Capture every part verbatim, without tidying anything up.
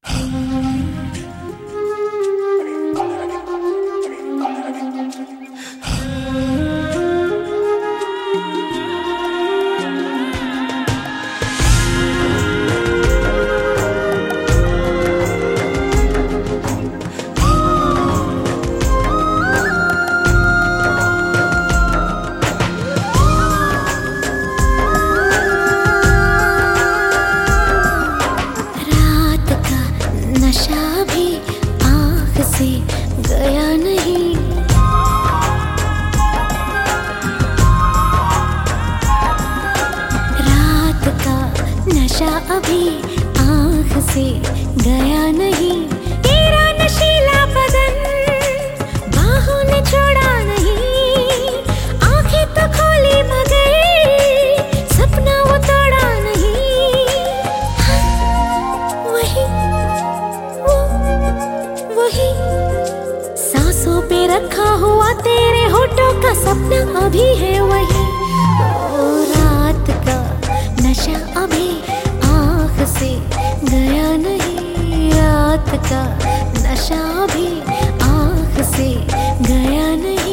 नशा भी आँख से गया नहीं, रात का नशा अभी आँख से गया नहीं। तेरा नशीला बदन बाहों ने छोड़ा नहीं, आँखें तो खोली मगर सपना वो तोड़ा नहीं। वही वही सांसों पे रखा हुआ तेरे होठों का सपना अभी है वही। ओ रात का नशा अभी आँख से गया नहीं, रात का नशा अभी आँख से गया नहीं।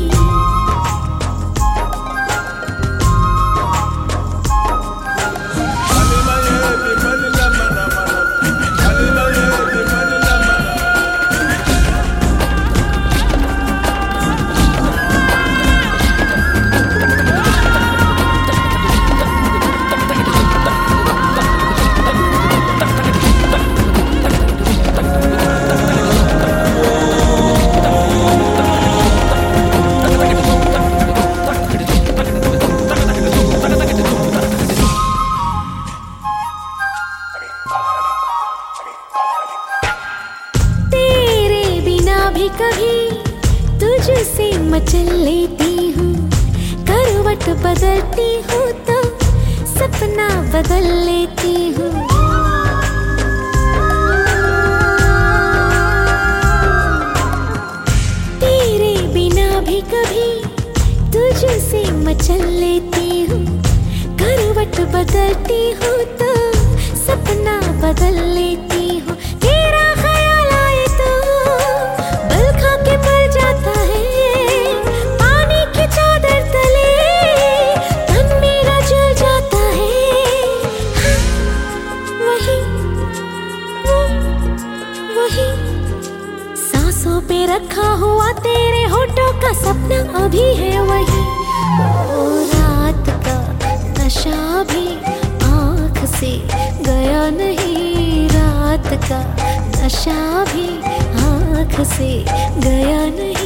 भी कभी तुझसे मचल लेती हूँ, करवट बदलती हूँ तो सपना बदल लेती हूँ। तेरे बिना भी कभी तुझसे मचल लेती हूँ, करवट बदलती हूँ तो सपना बदल लेती हूँ। तेरा ख्याल आए तो सांसों पे रखा हुआ तेरे होठों का सपना अभी है वही। ओ रात का नशा भी आँख से गया नहीं, रात का नशा भी आँख से गया नहीं।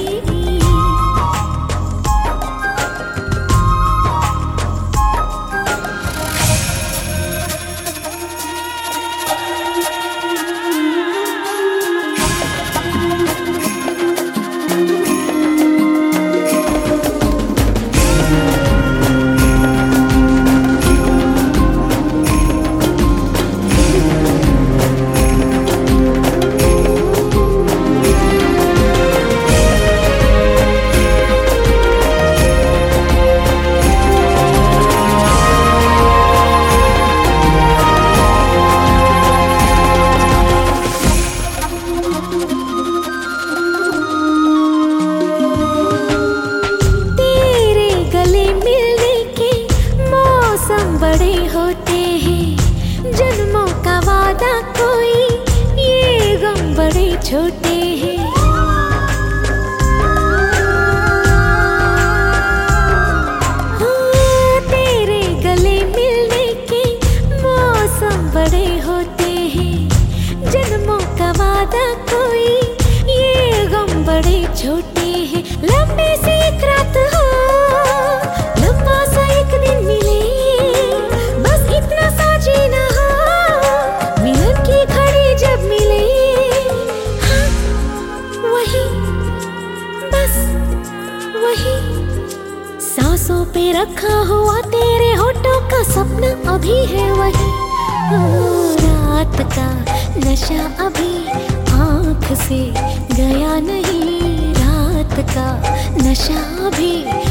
बड़े होते हैं जन्मों का वादा कोई, ये गम बड़े छोटे हैं। हाँ, तेरे गले मिलने के मौसम बड़े होते हैं, जन्मों का वादा कोई, ये गम बड़े छोटे हैं। लंबे से एक रात हो, लंबा सा एक दिन मिले, सांसों पे रखा हुआ तेरे होठों का सपना अभी है वही। ओ रात का नशा अभी आँख से गया नहीं, रात का नशा अभी